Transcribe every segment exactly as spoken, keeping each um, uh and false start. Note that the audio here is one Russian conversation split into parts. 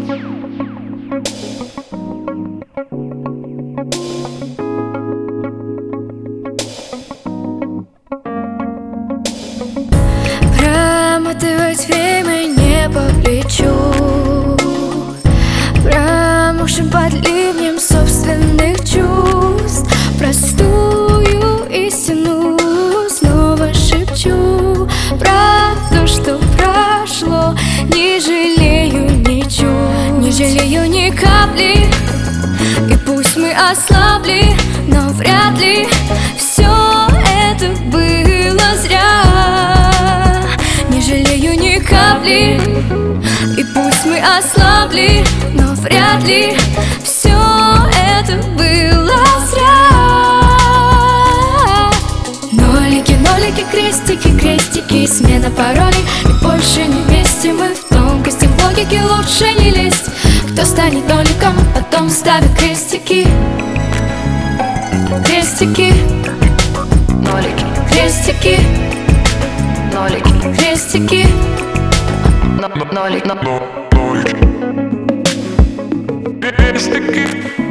Промотывать время не по плечу, промокшим под ливнем собственных чувств. Простую истину снова шепчу, про то, что прошло, не жалею ничего, не жалею ни капли. И пусть мы ослабли, но вряд ли все это было зря. Не жалею ни капли. И пусть мы ослабли, но вряд ли все это было зря. Нолики, нолики, крестики, крестики, смена паролей. И больше не вместе мы в тонкости, в логике лучше не лезть. Кто станет ноликом, потом ставит крестики. Крестики, нолики, крестики, нолики, крестики, нолик, нолик, крестики,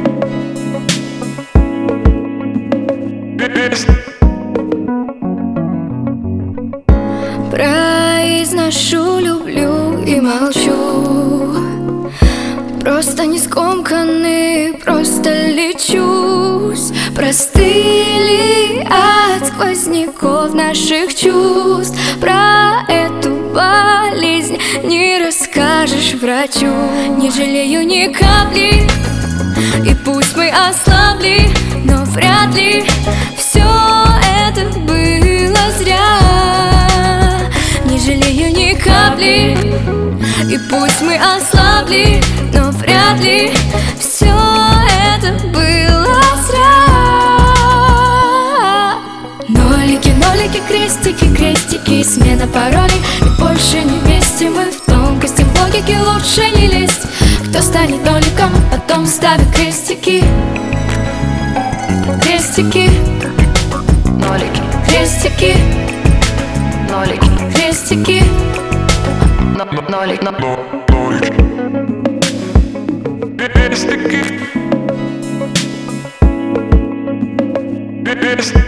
произношу люблю и молчу, просто не скомканный, просто лечусь. Простыли от сквозняков наших чувств. Про эту болезнь не расскажешь врачу. Не жалею ни капли. И пусть мы ослабли, но вряд ли все это было зря. Не жалею ни капли. И пусть мы ослабли, но вряд ли все это было зря. Нолики, нолики, крестики, крестики, смена паролей. И больше не вместе мы в тонкости, в логике лучше не лезть. Кто станет ноликом, потом ставит крестики. Крестики, нолики, крестики, нолики, крестики, нолик, нолик, крестики, крестики,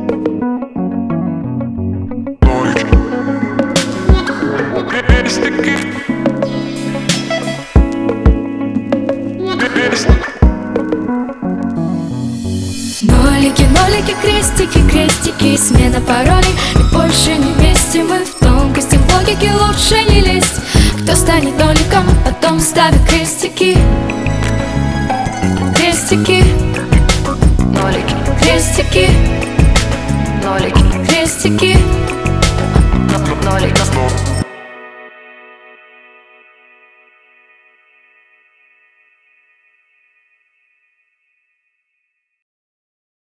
крестики, крестики. Нолики, нолики, крестики, крестики, смена паролей. И больше не вместе мы в тонкости, в логике лучше не лезть. Кто станет ноликом, потом ставит крестики. Крестики.